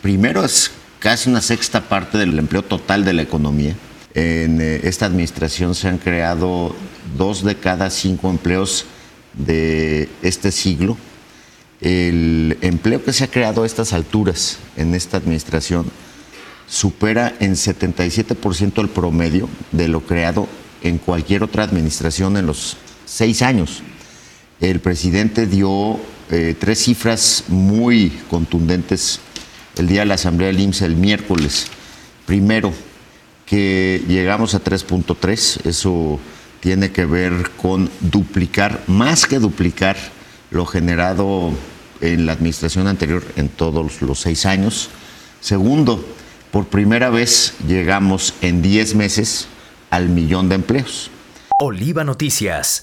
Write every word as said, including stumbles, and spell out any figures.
Primero, es casi una sexta parte del empleo total de la economía. En eh, esta administración se han creado dos de cada cinco empleos de este siglo. El empleo que se ha creado a estas alturas en esta administración supera en setenta y siete por ciento el promedio de lo creado en cualquier otra administración en los seis años. El presidente dio eh, tres cifras muy contundentes el día de la asamblea del I M S S el miércoles. Primero, que llegamos a tres punto tres, eso tiene que ver con duplicar, más que duplicar lo generado en la administración anterior en todos los seis años. Segundo, por primera vez llegamos en diez meses al millón de empleos. Oliva Noticias.